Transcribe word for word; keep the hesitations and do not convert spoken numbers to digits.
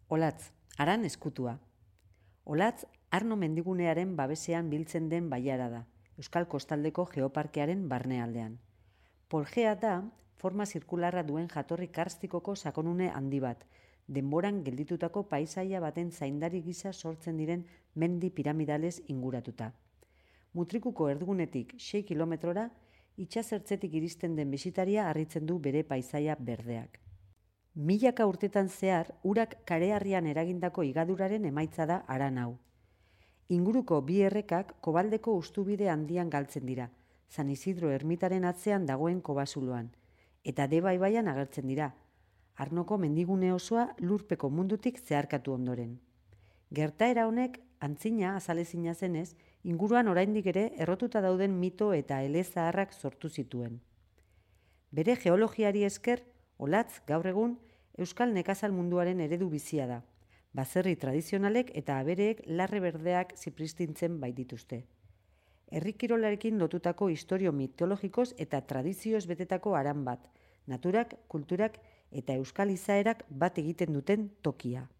Olatz, Aran eskutua. Olatz, Arno mendigunearen babesean biltzen den bailara da, Euskal Kostaldeko Geoparkearen barnealdean. Polgea da, forma zirkularra duen jatorri karstikoko sakonune handi bat, denboran gelditutako paisaia baten zaindari gisa sortzen diren mendi piramidalez inguratuta. Mutrikuko erdigunetik sei kilometrora, itsasertzetik iristen den bisitaria harritzen du bere paisaia berdeak. Milaka urtetan zehar, urak kareharrian eragindako igaduraren emaitza da Aran hau. Inguruko bi errekak kobaldeko ustubide handian galtzen dira, San Isidro ermitaren atzean dagoen kobasuloan, eta Deba ibaian agertzen dira, Arnoko mendigune osoa lurpeko mundutik zeharkatu ondoren. Gertaera honek, antzina azalezina zenez, inguruan oraindik ere errotuta dauden mito eta elezaharrak sortu zituen. Bere geologiari esker, Olatz gaur egun Euskal nekazal munduaren eredu bizia da. Baserri tradizionalek eta abereek larre berdeak zipristintzen baitituzte. Herri kirolarekin lotutako istorio mitologikoz eta tradizioz betetako Aran bat, naturak, kulturak eta euskal izaerak bat egiten duten tokia.